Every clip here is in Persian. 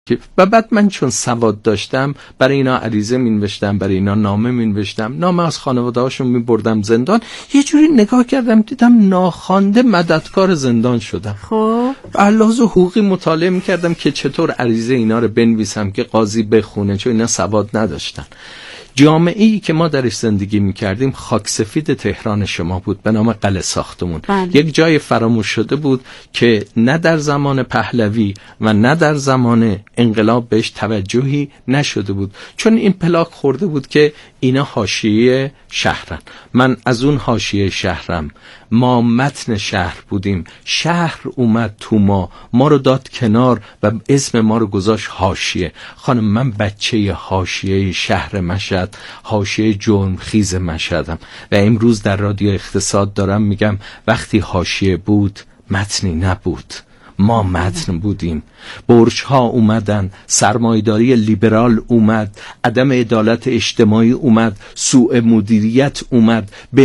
و بعد من چون سواد داشتم برای اینا عریضه می‌نوشتم، برای اینا نامه می‌نوشتم، نامه از خانواده‌هاشون می‌بردم زندان. یه جوری نگاه کردم دیدم ناخوانده مددکار زندان شدم. خب لحاظ حقوقی مطالعه می‌کردم که چطور عریضه اینا رو بنویسم که قاضی بخونه، چون اینا سواد نداشتن. جامعه‌ای که ما درش زندگی می‌کردیم خاک سفید تهران شما بود به نام قلعه ساختمون. یک جای فراموش شده بود که نه در زمان پهلوی و نه در زمان انقلاب بهش توجهی نشده بود، چون این پلاک خورده بود که اینا حاشیه شهرن. من از اون حاشیه شهرم. ما متن شهر بودیم، شهر اومد تو ما رو داد کنار و اسم ما رو گذاشت حاشیه. خانم من بچه حاشیه شهر مشهد، حاشیه جرم خیز مشهدم و امروز در رادیو اقتصاد دارم میگم وقتی حاشیه بود متنی نبود، ما متن بودیم. برج ها اومدن، سرمایه‌داری لیبرال اومد، عدم عدالت اجتماعی اومد، سوء مدیریت اومد، به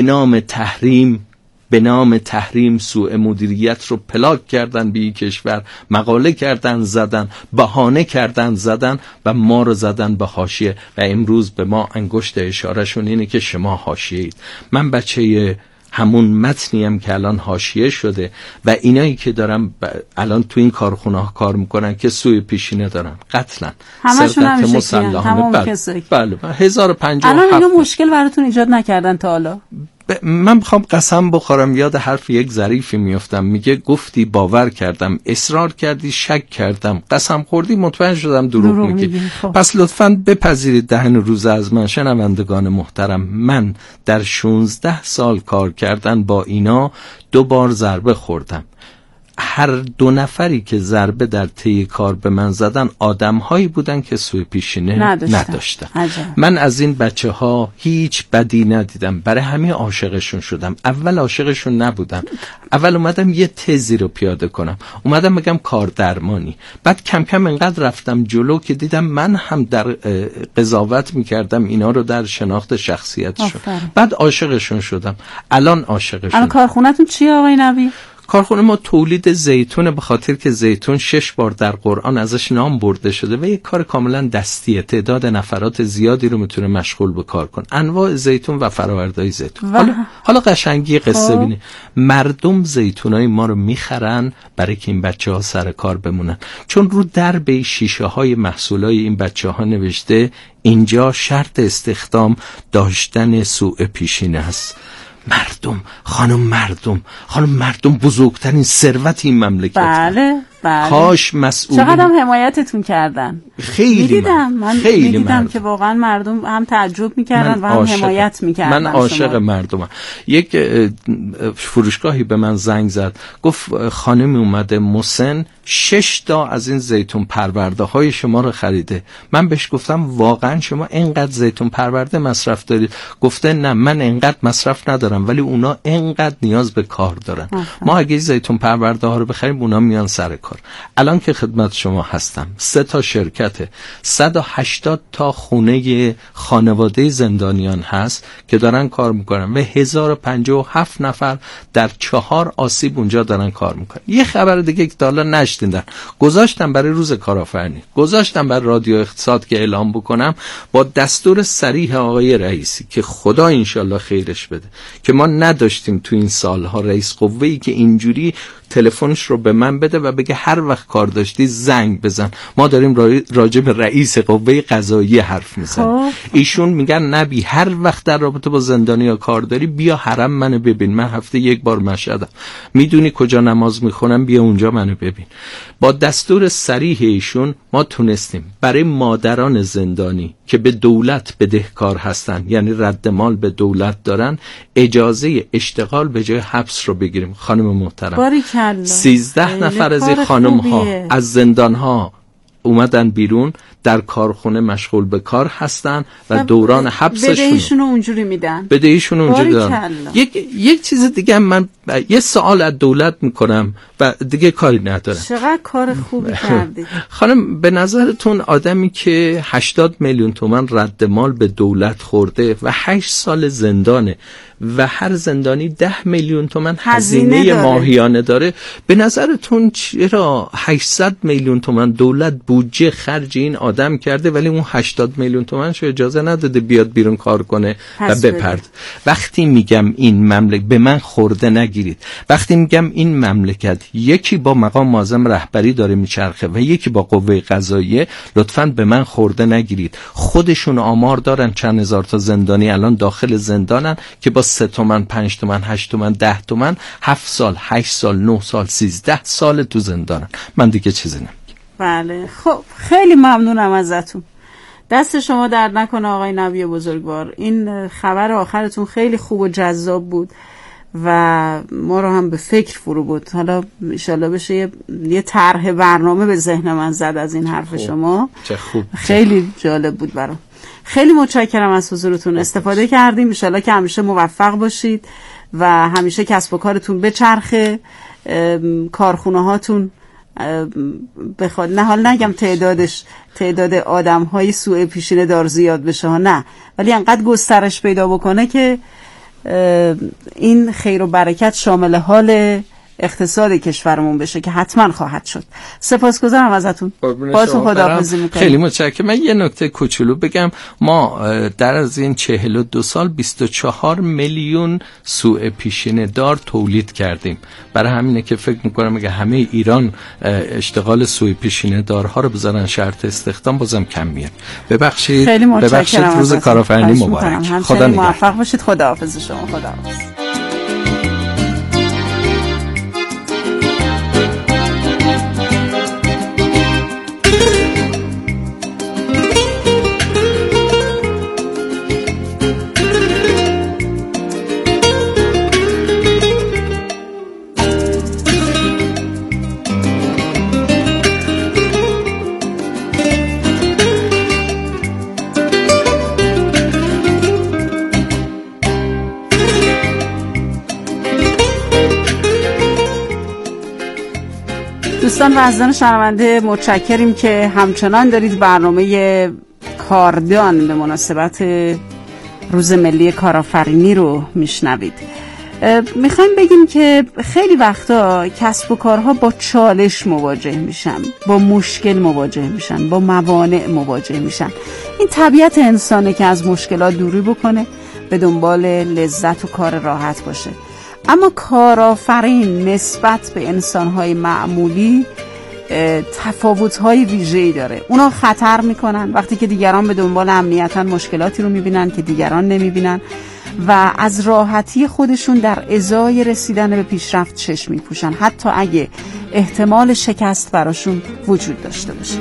نام تحریم سوء مدیریت رو پلاک کردن به کشور، مقاله کردن زدن، بهانه کردن زدن و ما رو زدن به حاشیه و امروز به ما انگشت اشارهشون اینه که شما حاشیه اید. من بچه همون متنیم که الان حاشیه شده و اینایی که دارم الان تو این کارخونه ها کار میکنن که سوء پیشینه دارن، قتلن، سرقت مسلحانه. بله 1057. الان اینا مشکل براتون ایجاد نکردن تا حالا؟ من میخوام قسم بخورم، یاد حرف یک ظریفی میافتم، میگه گفتی باور کردم، اصرار کردی شک کردم، قسم خوردی مطمئن شدم دروغ میگی. پس لطفاً بپذیرید دهن روز از من شنوندگان محترم، من در 16 سال کار کردن با اینا 2 بار ضربه خوردم. هر 2 نفری که ضربه در طی کار به من زدن آدم‌هایی بودن که سوء پیشینه نداشتن. من از این بچه‌ها هیچ بدی ندیدم، برای همین عاشقشون شدم. اول عاشقشون نبودم، اول اومدم یه تزی رو پیاده کنم، اومدم بگم کار درمانی، بعد کم کم انقدر رفتم جلو که دیدم من هم در قضاوت می‌کردم اینا رو در شناخت شخصیتشون، بعد عاشقشون شدم. الان عاشقشون. الان کارخونه‌تون چیه آقای نبی؟ کارخونه ما تولید زیتونه، به خاطر که زیتون 6 بار در قرآن ازش نام برده شده و یک کار کاملا دستیه، تعداد نفرات زیادی رو میتونه مشغول به کار کنه. انواع زیتون و فرآوردهای زیتون. حالا قشنگی قصه بینی، مردم زیتونای ما رو میخرن برای که این بچه‌ها سر کار بمونن، چون رو درب شیشه های محصولای این بچه‌ها نوشته اینجا شرط استخدام داشتن سوء پیشینه است. مردم بزرگترین ثروت این مملکت. بله. کاش مسئولین چقدر هم حمایتتون کردن. خیلی من دیدم که واقعا مردم هم تعجب میکردن و هم حمایت میکردن. من عاشق مردمم. یک فروشگاهی به من زنگ زد، گفت خانمی اومده مسن 6 تا از این زیتون پرورده های شما رو خریده. من بهش گفتم واقعا شما اینقدر زیتون پرورده مصرف دارید؟ گفته نه من اینقدر مصرف ندارم ولی اونا اینقدر نیاز به کار دارن. ما اگه زیتون پرورده ها رو بخریم اونا میان سر کار. الان که خدمت شما هستم 3 تا شرکت 180 تا خونه خانواده زندانیان هست که دارن کار میکنن و 1057 نفر در 4 آسیب اونجا دارن کار میکنن. یه خبر دیگه که حالا نشنیدن گذاشتم برای روز کارآفرینی، گذاشتم برای رادیو اقتصاد که اعلام بکنم با دستور صریح آقای رئیسی که خدا انشالله خیرش بده که ما نداشتیم تو این سالها رئیس قوه‌ای که اینجوری تلفنش رو به من بده و بگه هر وقت کار داشتی زنگ بزن. ما داریم راجع به رئیس قوه قضاییه حرف میزنیم. ایشون میگن نبی هر وقت در رابطه با زندانیا کار داری بیا حرم منو ببین، من هفته 1 بار مشهدم، میدونی کجا نماز میخونم بیا اونجا منو ببین. با دستور صریح ایشون ما تونستیم برای مادران زندانی که به دولت بدهکار هستن، یعنی رد مال به دولت دارن، اجازه اشتغال به جای حبس رو بگیریم. خانم محترم 13 نفر از این خانم ها از زندان ها اومدن بیرون، در کارخونه مشغول به کار هستن و دوران حبسشون بدهیشون اونجوری میدن. یک چیز دیگه من یه سوال از دولت میکنم و دیگه کاری ندارم. چقدر کار خوبی کردید خانم. به نظرتون آدمی که 80 میلیون تومان رد مال به دولت خورده و 8 سال زندانه و هر زندانی 10 میلیون تومان هزینه ماهیانه داره، به نظرتون چرا 800 میلیون تومان دولت بودجه خرج این آدم کرده ولی اون 80 میلیون تومانش اجازه نداده بیاد بیرون کار کنه و بپرد؟ وقتی میگم این مملکت، به من خورده نگیرید، وقتی میگم این مملکت یکی با مقام معظم رهبری داره میچرخه و یکی با قوه قضاییه، لطفاً به من خورده نگیرید. خودشون آمار دارن چند هزار تا زندانی الان داخل زندانن که با 3 تومن 5 تومن 8 تومن 10 تومن 7 سال 8 سال 9 سال 13 سال تو زندانن. من دیگه چیزی نمیگم. بله خب خیلی ممنونم ازتون. دست شما درد نکنه آقای نبی بزرگوار. این خبر آخرتون خیلی خوب و جذاب بود و ما رو هم به فکر فرو بود. حالا انشالله بشه یه طرح برنامه به ذهن من زد از این حرف شما. چه خوب. خیلی جالب بود برام. خیلی متشکرم از حضورتون. استفاده کردیم. انشالله که همیشه موفق باشید و همیشه کسب و کارتون بچرخه، کارخونه هاتون بخواد، نه حال نگم تعداد آدم های سوء پیشینه دار زیاد بشه ها، نه، ولی انقدر گسترش پیدا بکنه که این خیر و برکت شامل حال اقتصاد کشورمون بشه که حتما خواهد شد. سپاسگزارم ازتون. باهاتون خداحافظی میکنم. خیلی متشکرم. من یه نکته کوچولو بگم، ما در از این 42 سال 24 میلیون سوء پیشینه دار تولید کردیم. برای همینه که فکر میکنم اگه همه ایران اشتغال سوء پیشینه دارها رو بذارن شرط استخدام بازم کم میاد. ببخشید روز کارآفرینی مبارک. خدا موفق باشید. خداحافظ شما. خداحافظ. دوستان و عزیزان شنونده، متشکریم که همچنان دارید برنامه کاردان به مناسبت روز ملی کارآفرینی رو میشنوید. میخوایم بگیم که خیلی وقتا کسب و کارها با چالش مواجه میشن، با مشکل مواجه میشن، با موانع مواجه میشن. این طبیعت انسانه که از مشکلات دوری بکنه، به دنبال لذت و کار راحت باشه. اما کارآفرین نسبت به انسان‌های معمولی تفاوت‌های ویژه‌ای داره. اونا خطر میکنن وقتی که دیگران به دنبال امنیتاً مشکلاتی رو میبینن که دیگران نمیبینن و از راحتی خودشون در ازای رسیدن به پیشرفت چشم میپوشن، حتی اگه احتمال شکست براشون وجود داشته باشه.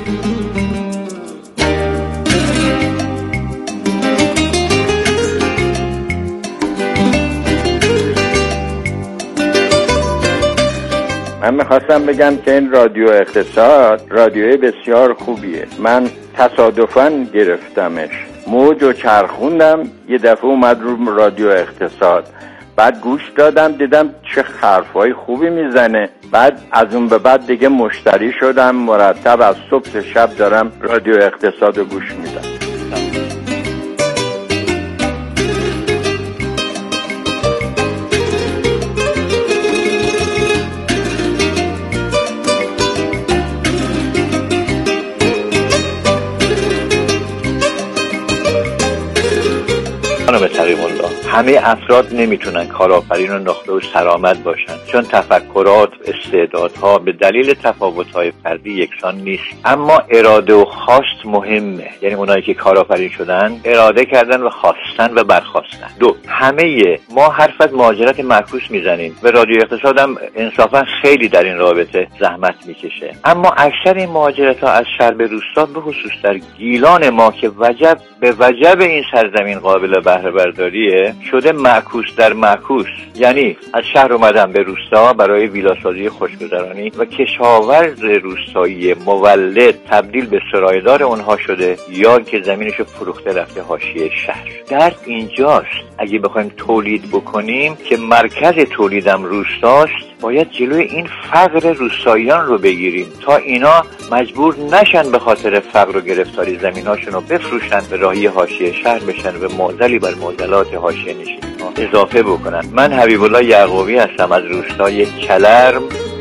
من میخواستم بگم که این رادیو اقتصاد رادیوی بسیار خوبیه. من تصادفاً گرفتمش، موج و چرخوندم، یه دفعه اومد رو رادیو اقتصاد، بعد گوش دادم دیدم چه حرفای خوبی میزنه. بعد از اون به بعد دیگه مشتری شدم، مرتب از صبح تا شب دارم رادیو اقتصاد رو گوش میدم. خانم تقی‌الله، همه افراد نمیتونن کارآفرین و نخبه و سرآمد باشن، چون تفکرات، استعدادها به دلیل تفاوت‌های فردی یکسان نیست. اما اراده و خواست مهمه. یعنی اونایی که کارآفرین شدن اراده کردن و خواستن و برخواستن. دو، همه ما حرف از مهاجرت معکوس میزنیم و رادیو اقتصاد هم انصافا خیلی در این رابطه زحمت میکشه. اما اکثر این مهاجرت‌ها از شهر به روستا، به خصوص در گیلان ما که وجب به وجب این سرزمین قابل بهره برداریه، شده معکوس در معکوس. یعنی از شهر اومدن به روستا برای ویلاسازی خوشگذرانی و کشاورز روستایی مولد تبدیل به سرایدار اونها شده، یا که زمینشو فروخته رفته حاشیه شهر. درد اینجاست. اگه بخوایم تولید بکنیم که مرکز تولیدم روستاست، باید جلوی این فقر روستاییان رو بگیریم تا اینا مجبور نشن به خاطر فقر و گرفتاری زمیناشون رو بفروشن، به راهی حاشیه شهر بشن و معضلی بر معضلات حاشیه نشینی ها اضافه بکنن. من حبیب الله یعقوبی هستم از روستای کلرم.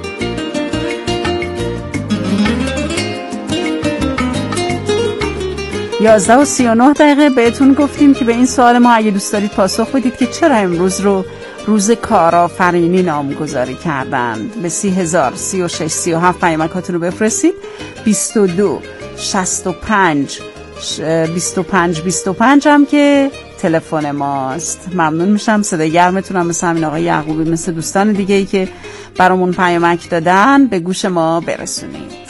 11:39 بهتون گفتیم که به این سوال ما اگه دوست دارید پاسخ بدید که چرا امروز رو روز کارآفرینی نامگذاری کردند. به 30,036,37 پیامکاتون رو بفرستید. 22-65-25 هم که تلفن ماست. ممنون میشم. صدای گرمتونم مثل همین آقای یعقوبی، مثل دوستان دیگه ای که برامون پیامک دادن به گوش ما برسونید.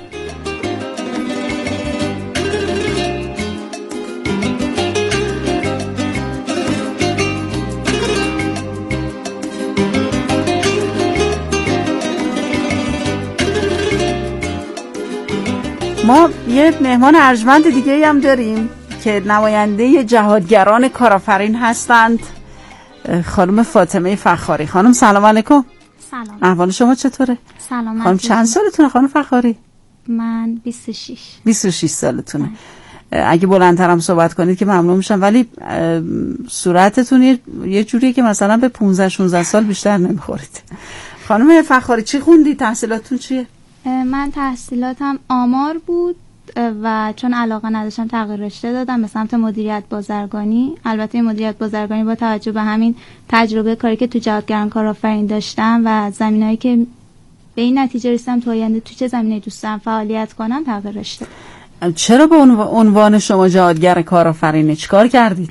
ما یه مهمان ارجمند دیگه هم داریم که نماینده جهادگران کارآفرین هستند، خانم فاطمه فخاری. خانم سلام علیکم. سلام. احوال شما چطوره؟ سلام. خانم چند سالتونه خانم فخاری؟ من 26. 26 سالتونه. اگه بلندترم صحبت کنید که ممنون میشم، ولی صورتتون یه جوریه که مثلا به 15-16 سال بیشتر نمیخورید. خانم فخاری چی خوندی؟ تحصیلاتتون چیه؟ من تحصیلاتم آمار بود و چون علاقه نداشتم تغییر رشته دادم به سمت مدیریت بازرگانی. البته مدیریت بازرگانی با توجه به همین تجربه کاری که تو جهادگران کارآفرین داشتم و زمینه‌ای که به این نتیجه رسیدم تو آینده تو چه زمینه‌ای دوست دارم فعالیت کنم تغییر رشته. چرا به عنوان شما جهادگر کارآفرین چیکار کردید؟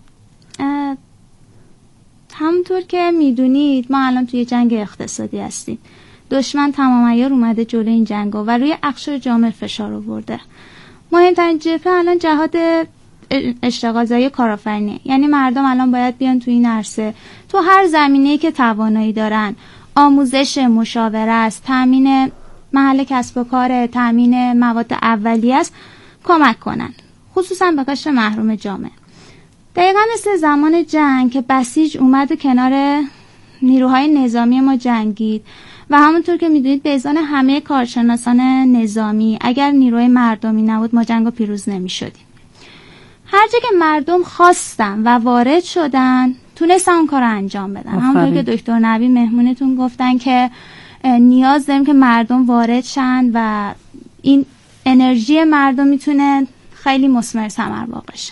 همونطور که میدونید ما الان توی جنگ اقتصادی هستیم. دشمن تمام عیار اومده جلوی این جنگا و روی اقشار جامعه فشار آورده. مهمترین جبهه الان جهاد اشتغالزایی کارآفرینی، یعنی مردم الان باید بیان تو این عرصه تو هر زمینه‌ای که توانایی دارن، آموزش، مشاوره است، تامین محل کسب و کار، تامین مواد اولیه است، کمک کنن، خصوصا به قشر محروم جامعه. دقیقا مثل زمان جنگ که بسیج اومد و کنار نیروهای نظامی ما جنگید و همونطور که میدونید به اذن همه کارشناسان نظامی اگر نیروی مردمی نبود ما جنگو پیروز نمیشدیم. هر جا که مردم خواستن و وارد شدن تونستن اون کار رو انجام بدن. همونطور که دکتر نبی مهمونتون گفتن که نیاز داریم که مردم وارد شن و این انرژی مردم میتونه خیلی مثمر ثمر واقع شه.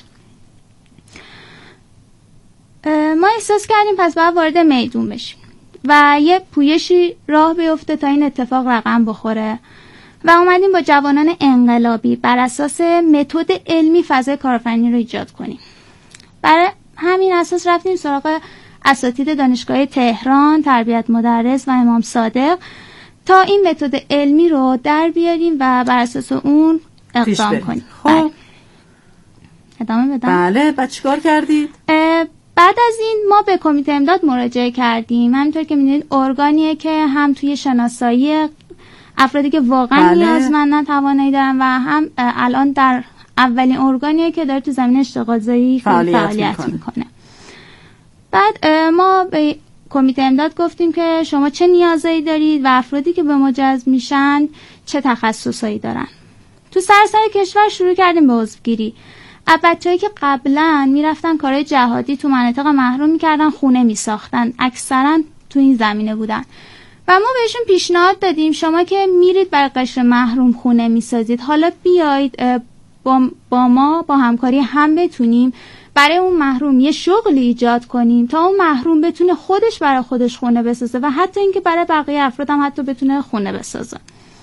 ما احساس کردیم پس باید وارد میدون بشیم و یه پویشی راه بیفته تا این اتفاق رقم بخوره و اومدیم با جوانان انقلابی بر اساس متد علمی فضای کارآفرینی رو ایجاد کنیم. برای همین اساس رفتیم سراغ اساتید دانشگاه تهران، تربیت مدرس و امام صادق تا این متد علمی رو در بیاریم و بر اساس اون اقدام کنیم. خب ادامه بدم؟ بله. بعد چیکار کردید؟ بعد از این ما به کمیته امداد مراجعه کردیم. همینطور که می‌دونید ارگانیه که هم توی شناسایی افرادی که واقعا نیازمندن توانایی دارن و هم الان در اولین ارگانیه که داره تو زمینه اشتغالزایی فعالیت میکنه. بعد ما به کمیته امداد گفتیم که شما چه نیازایی دارید و افرادی که به ما جذب میشن چه تخصصایی دارن. تو سراسر کشور شروع کردیم به عضوگیری. بچه‌هایی که قبلا میرفتن کارهای جهادی تو مناطق محروم میکردن، خونه میساختن، اکثرا تو این زمینه بودن و ما بهشون پیشنهاد دادیم شما که میرید برای قشر محروم خونه میسازید، حالا بیایید با ما با همکاری هم بتونیم برای اون محروم یه شغلی ایجاد کنیم تا اون محروم بتونه خودش برای خودش خونه بسازه و حتی اینکه برای بقیه افراد هم حتی بتونه خونه بسازه.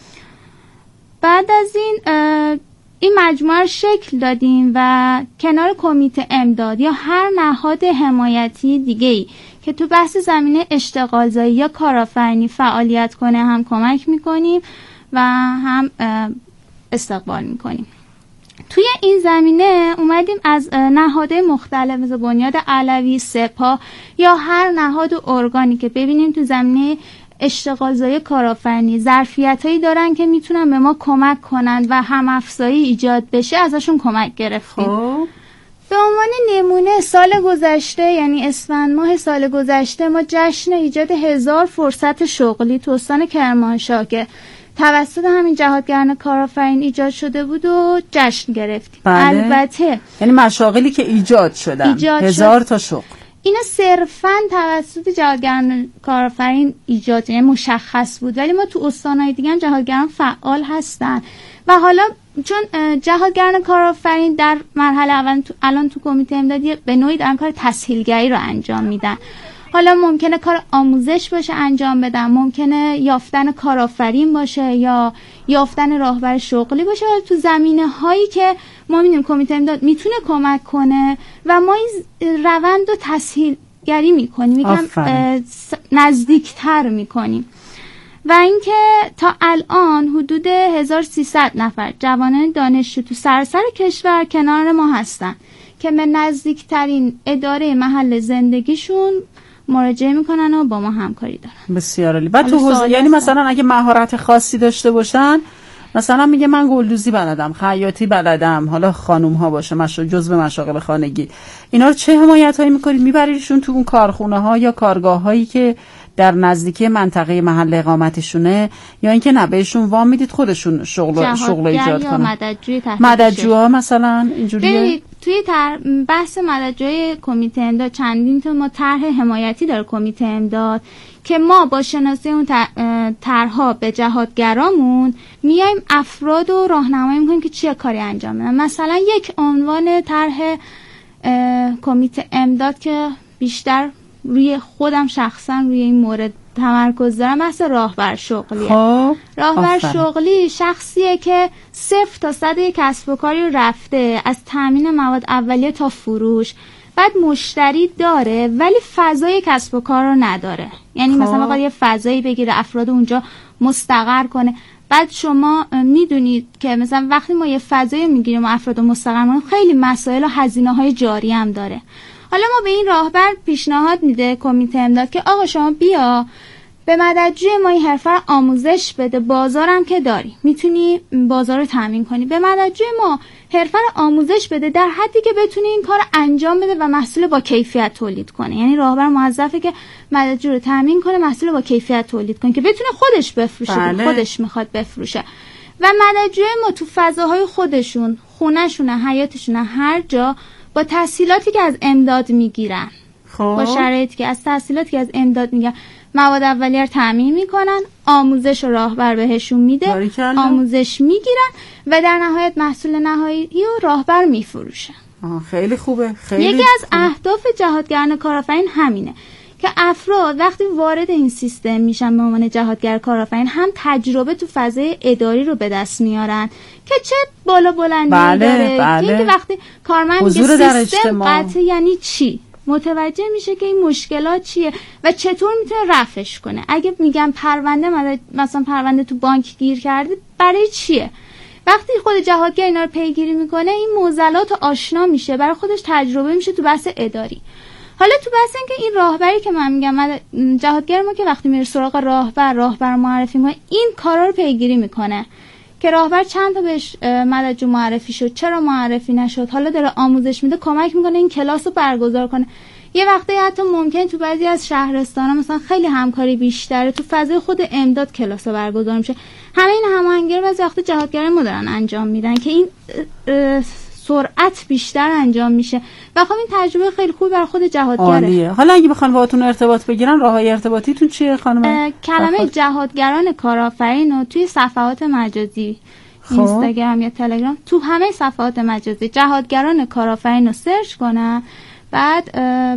بعد از این مجموعه رو شکل دادیم و کنار کمیته امداد یا هر نهاد حمایتی دیگه‌ای که تو بحث زمینه اشتغالزایی یا کارآفرینی فعالیت کنه هم کمک میکنیم و هم استقبال میکنیم. توی این زمینه اومدیم از نهادهای مختلف مثل بنیاد علوی، سپاه یا هر نهاد و ارگانی که ببینیم تو زمینه اشتغالزایی کارآفرینی ظرفیتایی دارن که میتونن به ما کمک کنن و هم افزایی ایجاد بشه ازشون کمک گرفتیم. به عنوان نمونه سال گذشته یعنی اسفند ماه سال گذشته ما جشن ایجاد 1000 فرصت شغلی تو استان کرمانشاه که توسط همین جهادگران کارآفرین ایجاد شده بود و جشن گرفتیم. بله. البته یعنی مشاغلی که ایجاد شدن 1000 تا شغل اینا صرفاً توسط جهادگران کارآفرین ایجاد، یعنی مشخص بود، ولی ما تو استان‌های دیگه هم جهادگران فعال هستن و حالا چون جهادگران کارآفرین در مرحله اول الان تو کمیته امدادی به نوعی دارن کار تسهیلگری رو انجام میدن. حالا ممکنه کار آموزش باشه انجام بدن، ممکنه یافتن کارآفرین باشه یا یافتن راهبر شغلی باشه، تو زمینه هایی که ما می‌بینیم کمیته امداد میتونه کمک کنه و ما این روند رو تسهیلگری میکنیم، یکم نزدیکتر میکنیم. و اینکه تا الان حدود 1300 نفر جوانان دانشجو تو سراسر کشور کنار ما هستن که به نزدیکترین اداره محل زندگیشون مراجعه میکنن و با ما همکاری دارن. بسیار عالی. بعد تو حوزه یعنی مثلا اگه مهارت خاصی داشته باشن، مثلا میگه من گلدوزی بلدم، خیاطی بلدم، حالا خانوم ها باشه جزء مشاغل خانگی، اینا رو چه حمایت هایی میکنید؟ میبریدشون تو اون کارخونه ها یا کارگاه هایی که در نزدیکی منطقه محل اقامتشونه، یا اینکه نه بهشون وام میدید خودشون شغل ایجاد کنن؟ مددجوها مثلا اینجوریه. توی بحث مددجوی کمیته امداد چندین تا ما طرح حمایتی داره کمیته امداد که ما با شناسی اون طرح‌ها به جهادگرامون میایم افراد رو راهنمایی میکنیم که چه کاری انجام بدن. مثلا یک عنوان طرح کمیته امداد که بیشتر روی خودم شخصا روی این مورد تمرکز دارم، مثل راهبر شغلیه. راهبر شغلی شخصیه که 0 تا 100 یک کسب و کاری رو رفته، از تامین مواد اولیه تا فروش، بعد مشتری داره ولی فضای کسب و کار رو نداره. یعنی مثلا بخواد یه فضایی بگیره افراد اونجا مستقر کنه. بعد شما میدونید که مثلا وقتی ما یه فضایی میگیریم و افراد مستقر کنیم، خیلی مسائل و هزینه‌های جاری هم داره. حالا ما به این راهبر پیشنهاد میده کمیته امداد که آقا شما بیا به مددجوی ما این حرفه رو آموزش بده، بازارم که داری میتونی بازار رو تامین کنی، به مددجوی ما حرفه رو آموزش بده در حدی که بتونی این کار انجام بده و محصول با کیفیت تولید کنه. یعنی راهبر موظفه که مددجو رو تامین کنه، محصول با کیفیت تولید کنه که بتونه خودش بفروشه، خودش میخواد بفروشه. و مددجوی ما تو فضاهای خودشون، خونه‌شونه، حیاتشونه، هر جا با تحصیلاتی که از امداد میگیرن، با شرایطی که از تحصیلاتی که از امداد میگیرن، مواد اولیه رو تامین میکنن، آموزش و راهبر بهشون میده، آموزش میگیرن و در نهایت محصول نهایی رو راهبر میفروشه. خیلی خوبه. خیلی یکی از اهداف جهادگران کارآفرین همینه که افراد وقتی وارد این سیستم میشن به عنوان جهادگر کارآفرین، هم تجربه تو فضای اداری رو به دست میارن که چه بالا بلندی داره. که وقتی کارمند میگه سیستم قطعی یعنی چی، متوجه میشه که این مشکلات چیه و چطور میتونه رفعش کنه. اگه میگم پرونده مثلا پرونده تو بانک گیر کرده، برای چیه؟ وقتی خود جهادگر اینا رو پیگیری میکنه، این معضلات آشنا میشه، برای خودش تجربه میشه تو بحث اداری. حالا تو بحث این که این راهبری که من میگم، جهادگر ما که وقتی میره سراغ راهبر معرفی میکنه، این کارا رو پیگیری میکنه که راهبر چند تا بهش مددجو معرفی شد، چرا معرفی نشد، حالا داره آموزش میده، کمک میکنه این کلاس رو برگزار کنه. یه وقتی حتی ممکن تو بعضی از شهرستانا مثلا خیلی همکاری بیشتره، تو فضای خود امداد کلاس برگزار میشه. همه این هماهنگی رو بعضی وقتا جهادگر ما دارن انجام میدن که این سرعت بیشتر انجام میشه و خب این تجربه خیلی خوبی برای خود جهادگره. عالیه. حالا اگه بخوان باهاتون ارتباط بگیرن، راههای ارتباطیتون چیه خانم؟ کلمه جهادگران کارآفرین رو توی صفحات مجازی اینستاگرام یا تلگرام، تو همه صفحات مجازی جهادگران کارآفرین رو سرچ کنن، بعد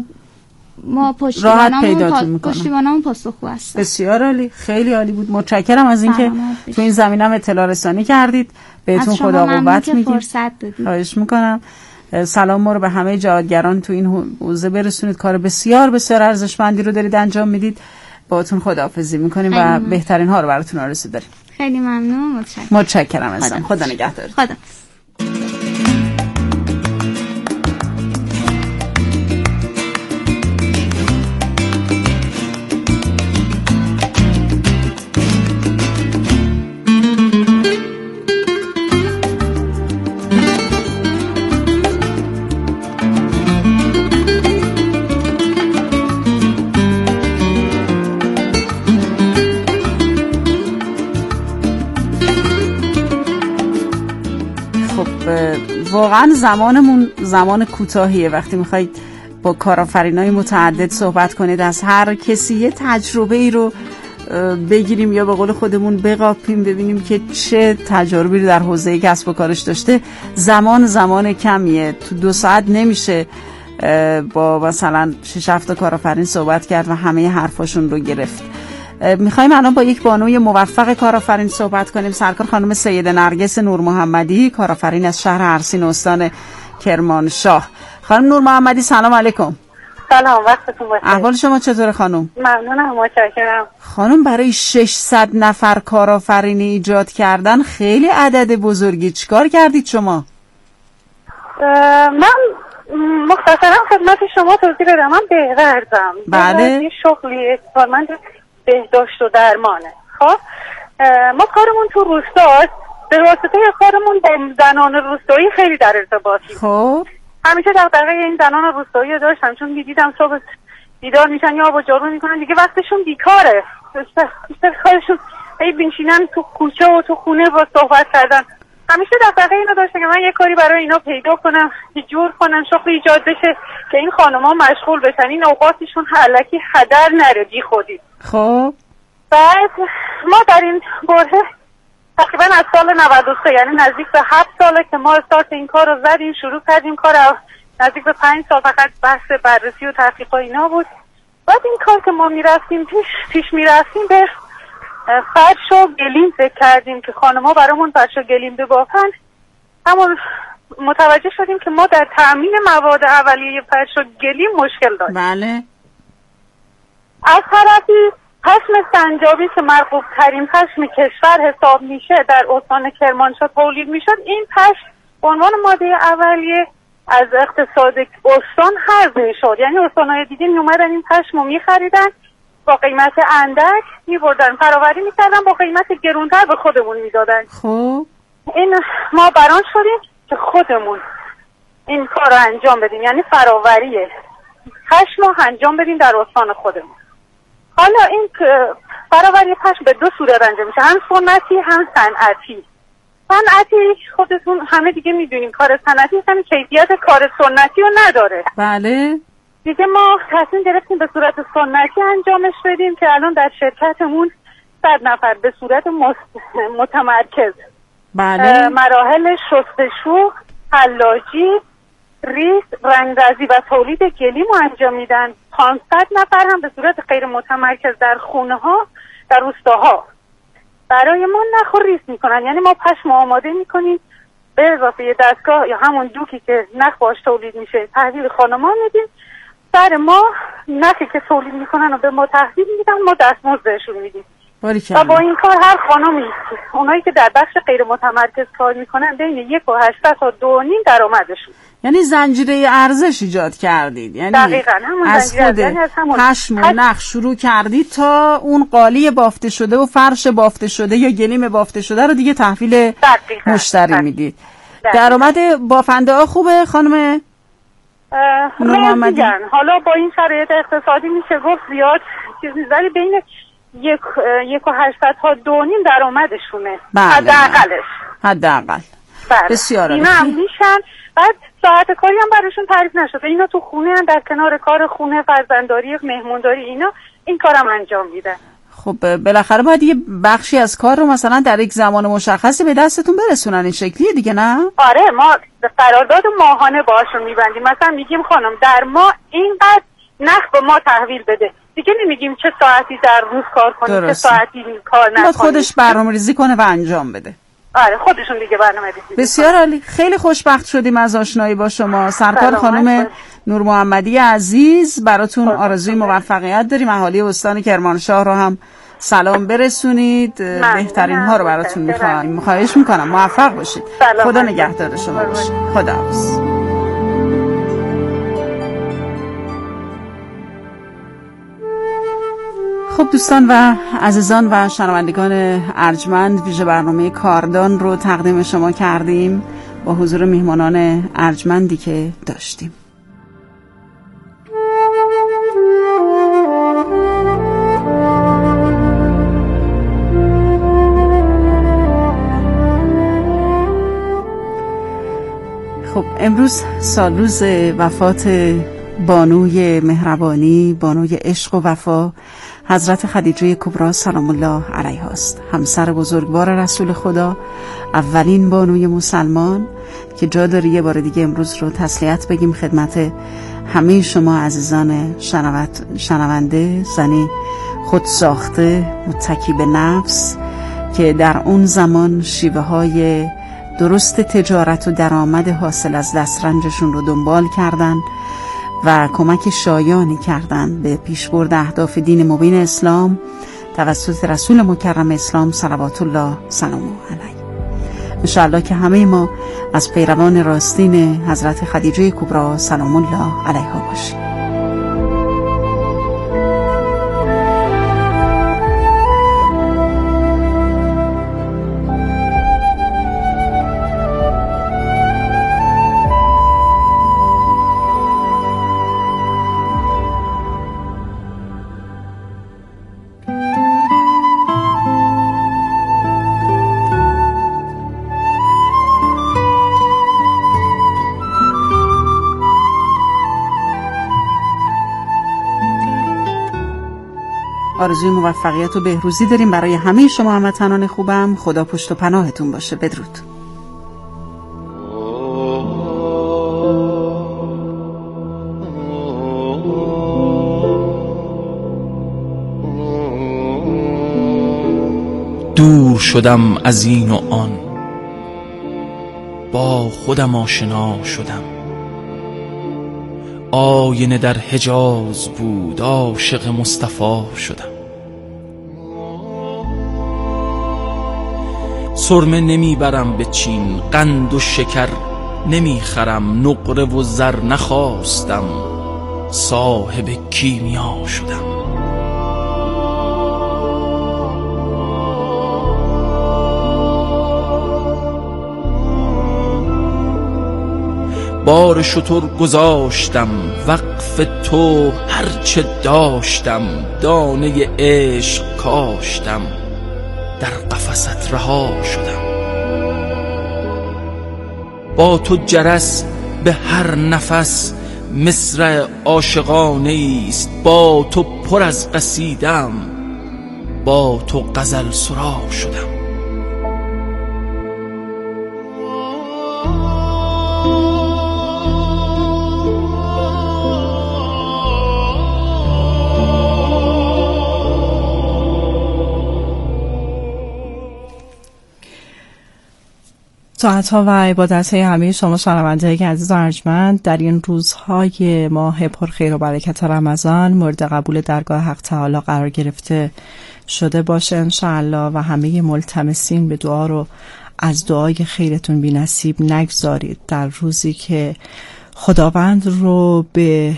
ما پشتیبانمون پاسخگو هستن. بسیار عالی، خیلی عالی بود. متشکرم از اینکه تو این زمینه اطلاع رسانی کردید. بهتون خدا قوت میگم. خواهش میکنم. سلام ما رو به همه جهادگران تو این حوزه برسونید. کار بسیار بسیار ارزشمندی رو دارید انجام میدید. باهاتون خداحافظی میکنیم و بهترین ها رو براتون آرزو داریم. خیلی ممنون. متشکرم عزیزم. خدا نگهدار. خدا. واقعا زمانمون زمان کوتاهیه. وقتی میخواید با کارآفرینای متعدد صحبت کنید، از هر کسی یه تجربه ای رو بگیریم یا به قول خودمون بقاپیم، ببینیم که چه تجربی رو در حوزه کسب و کارش داشته. زمان کمیه، تو 2 ساعت نمیشه با مثلا 6-7 کارآفرین صحبت کرد و همه حرفاشون رو گرفت. میخوایم الان با یک بانوی موفق کارآفرین صحبت کنیم، سرکار خانم سیده نرگس نور محمدی، کارآفرین از شهر ارسین استان کرمانشاه. خانم نور محمدی سلام علیکم. سلام، وقتتون بخیر. احوال شما چطوره خانم؟ ممنونم، متشکرم. خانم برای 600 نفر کارآفرینی ایجاد کردن خیلی عدد بزرگی، چیکار کردید شما؟ من مختصرا خدمت شما توضیح بدم. من بهوردم. بله. یه شغلی کارمند بهداشت و درمانه. خب ما کارمون تو روستاست، به واسطه کارمون با زنان روستایی خیلی در ارتباطیم. خب همیشه دغدغه این زنان روستایی رو داشتم، چون میدیدم صبح بیدار میشن یا با جارو میکنن، دیگه وقتشون بیکاره، بیشتر کارشون هی بنشینن تو کوچه و تو خونه با صحبت کردن. همیشه دغدغه اینو داشتم که من یه کاری برای اینا پیدا کنم، یه جور کنم شغل ایجاد بشه که این خانم‌ها مشغول بشن، این اوقاتشون الکی هدر نره بی خودی. خب بعد ما در این برهه تقریبا از سال 93، یعنی نزدیک به 7 ساله که ما استارت این کار رو زدیم، شروع کردیم کار. نزدیک به 5 سال فقط بحث بررسی و تحقیق و اینا بود. بعد این کار که ما میرفتیم پیش میرفتیم، به فرش و گلیم فکر کردیم که خانم‌ها برامون فرش و گلیم ببافن. همون متوجه شدیم که ما در تأمین مواد اولیه فرش و گلیم مشکل داریم. بله. از طرفی پشم سنجابی که مرغوب ترین پشم کشور حساب میشه در استان کرمانشاه تولید میشد، این پشم به عنوان ماده اولیه از اقتصاد استان حذف میشد. یعنی استانهای دیگه میومدن این پشم رو میخریدن، با قیمت اندک میبردن فراوری میکردن، با قیمت گرونتر به خودمون میدادن. خب این ما بران شدیم که خودمون این کار رو انجام بدیم، یعنی فراوری پشم رو انجام بدیم در استان خودمون. حالا این فراوری پشم به 2 صورت انجام میشه، هم سنتی هم صنعتی. صنعتی خودتون همه دیگه میدونیم کار صنعتی هم کیفیت کار سنتی رو نداره. بله. دیگه ما تصمیم گرفتیم به صورت سنتی انجامش بدیم که الان در شرکتمون 100 نفر به صورت متمرکز، بله. مراحل شستشو، حلاجی، ریز، رنگرزی و تولید گلیم رو انجام میدن. 500 نفر هم به صورت غیر متمرکز در خونه ها، در روستاها برای ما نخ و ریز میکنن. یعنی ما پشم آماده میکنیم، به اضافه دستگاه یا همون دوکی که نخ باش تولید میشه تحویل خانما میدیم. سر ما نخی که تولید میکنن و به ما تحویل میدن، ما دستمزد بهشون میدیم. و با این کار هر خانمی، اونایی که در بخش غیر متمرکز کار میکنن، بین 1.8 تا 2.5 درآمدشون. یعنی زنجیره ارزش ایجاد کردید. یعنی دقیقاً همون از خود پشم و نخ شروع کردید تا اون قالی بافته شده و فرش بافته شده یا گلیم بافته شده رو دیگه تحویل مشتری میدید. درآمد بافنده ها خوبه خانم محمدی؟ حالا با این شرایط اقتصادی میشه گفت زیاد چیز نیست، ولی بین 1.8 تا 2.5 درآمدشونه. حداقل. بسیار عالی. اینا هم میشن. بعد ساعت کاری هم براشون تعریف نشده، اینا تو خونه هم در کنار کار خونه، فرزندداری، مهمونداری، اینا این کارم انجام میدن. خب بالاخره باید یه بخشی از کار رو مثلا در یک زمان مشخصی به دستتون برسونن، این شکلیه دیگه نه؟ آره، ما قرارداد ماهانه باشون میبندیم. مثلا میگیم خانم در ما اینقدر نخ به ما تحویل بده، دیگه نمیگیم چه ساعتی در روز کار کنیم، چه ساعتی کار نکنیم. خودش برنامه‌ریزی کنه و انجام بده. آره، خودشون دیگه برنامه‌ریزی. بسیار عالی. خیلی خوشبخت شدیم از آشنایی با شما. سرکار خانم نور محمدی عزیز، براتون آرزوی موفقیت داریم. اهالی استان کرمانشاه رو هم سلام برسونید. بهترین ها رو براتون می‌خوایم. خواهش می‌کنم موفق باشید. خدا نگهدار شما باشه. خداحافظ. خب دوستان و عزیزان و شنوندگان ارجمند، ویژه برنامه کاردان رو تقدیم شما کردیم با حضور میهمانان ارجمندی که داشتیم. خب امروز سالروز وفات بانوی مهربانی، بانوی عشق و وفا، حضرت خدیجه کبری سلام الله علیها است، همسر بزرگوار رسول خدا، اولین بانوی مسلمان که جا داره یه بار دیگه امروز رو تسلیت بگیم خدمت همه شما عزیزان شنونده. زنی خود ساخته، متکی به نفس که در اون زمان شیوه های درست تجارت و درآمد حاصل از دسترنجشون رو دنبال کردن و کمک شایانی کردن به پیشبرد اهداف دین مبین اسلام توسط رسول مکرم اسلام صلوات الله سلامه علیه. انشاءالله که همه ما از پیروان راستین حضرت خدیجه کبری سلام الله علیها باشیم. آرزوی موفقیت و بهروزی داریم برای همه شما هموطنان خوبم. خدا پشت و پناهتون باشه. بدرود. دور شدم از این و آن، با خودم آشنا شدم. آینه در حجاز بود، عاشق مصطفی شدم. سرمه نمیبرم به چین، قند و شکر نمیخرم، نقره و زر نخواستم، صاحب کیمیا شدم. بار شتر گذاشتم، وقف تو هرچه داشتم، دانه عشق کاشتم، در قفست رها شدم. با تو جرس به هر نفس مصرع عاشقانه است، با تو پر از قصیدم، با تو غزل سرا شدم. طاعت‌ها و عبادت‌های همه شما شنونده‌های عزیز و ارجمند در این روزهای ماه پرخیر و برکت رمضان مورد قبول درگاه حق تعالی قرار گرفته شده باشه انشاءالله و همه ملتمسین به دعا رو از دعای خیرتون بی نصیب نگذارید در روزی که خداوند رو به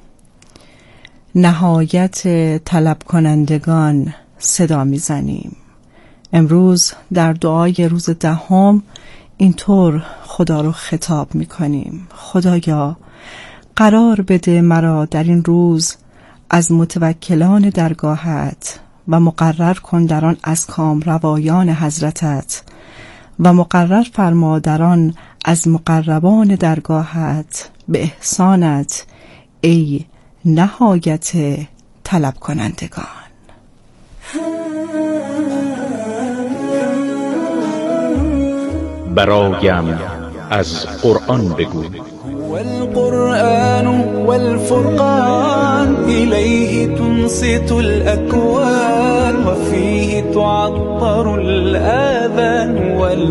نهایت طلب کنندگان صدا میزنیم. امروز در دعای روز 10 اینطور خدا رو خطاب میکنیم: خدایا قرار بده مرا در این روز از متوکلان درگاهت و مقرر کن در آن از کام روایان حضرتت و مقرر فرما در آن از مقربان درگاهت به احسانت ای نهایت طلب کنندگان. برایم از قرآن بگو. والقرآن والفرقان إليه تنصت الأكوان وفيه تعطر الآذان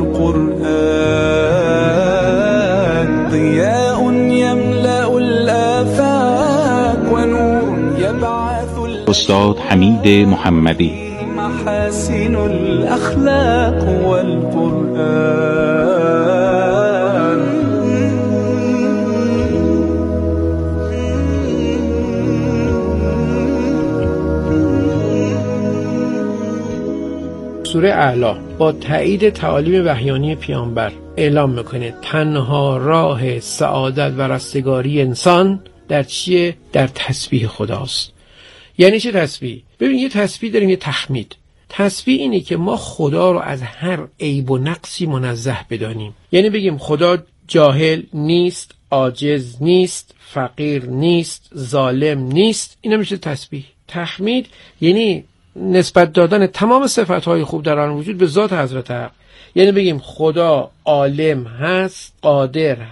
والقرآن ضياء يملأ الآفاق ونور يبعث استاد حمید محمدی. محاسن الأخلاق والقرآن. سوره اعلی با تایید تعالیم وحیانی پیامبر اعلام میکنه تنها راه سعادت و رستگاری انسان در چیه؟ در تسبیح خداست. یعنی چه تسبیح؟ ببین یه تسبیح داریم، یه تحمید. تسبیح اینه که ما خدا رو از هر عیب و نقصی منزه بدانیم. یعنی بگیم خدا جاهل نیست، عاجز نیست، فقیر نیست، ظالم نیست. اینا میشه تسبیح. تحمید یعنی نسبت دادن تمام صفتهای خوب در آن وجود به ذات حضرت حق. یعنی بگیم خدا عالم هست، قادر